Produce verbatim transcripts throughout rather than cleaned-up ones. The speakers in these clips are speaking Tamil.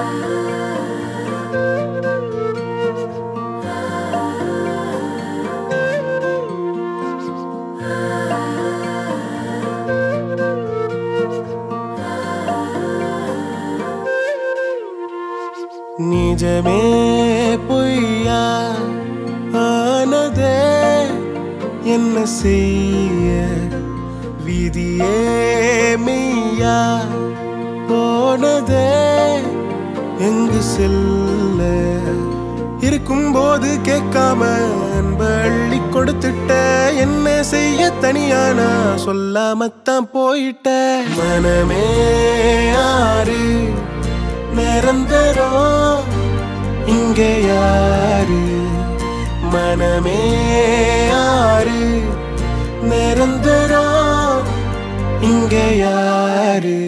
நிஜமே பொய்யா ஆனதே என்ன செய்ய விதியே மெய்யா போனதே எங்கு செல்ல இருக்கும்போது கேட்காம அன்பு அள்ளி கொடுத்துட்ட என்ன செய்ய தனியானா சொல்லாமத்தான் போயிட்ட மனமே ஆறு நிரந்தரம் இங்கே யாரு மனமே ஆறு நிரந்தரம் இங்கே யாரு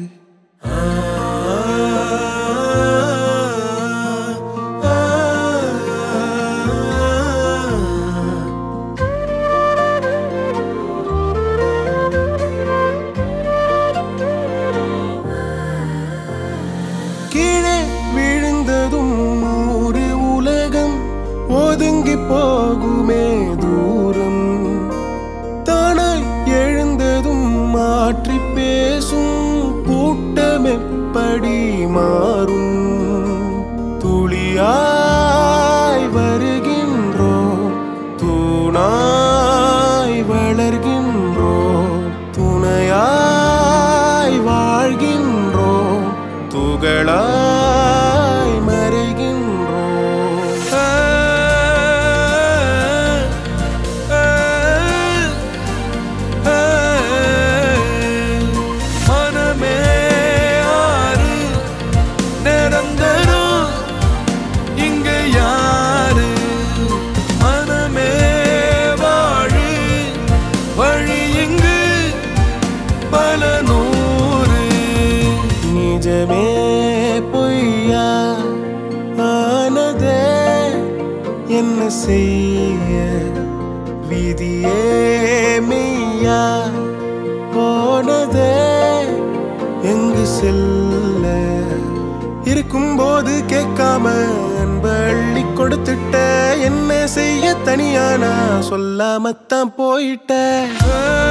கீழே விழுந்ததும் ஒரு உலகம் ஒதுங்கி போகுமே தூரம் தானாய் எழுந்ததும் மாற்றி பேசும் கூட்டம் எப்படி மாறும் துளியாய் வருகின்றோம் தூணாய் வளர்கின்றோம் துணையாய் வாழ்கின்றோம் துகளாய் மறைகின்றோம் மனமே ஆறு நிரந்தரம் இங்கு யாரு மனமே வாழு வழி இங்கு பல நூறு நிஜமே பொய்யா ஆனதே என்ன செய்ய விதியே மெய்யா போனதே எங்கு செல்ல இருக்கும்போது கேட்காம அன்பு அள்ளி கொடுத்துட்ட என்ன செய்ய தனியானா சொல்லாமத்தான் போயிட்ட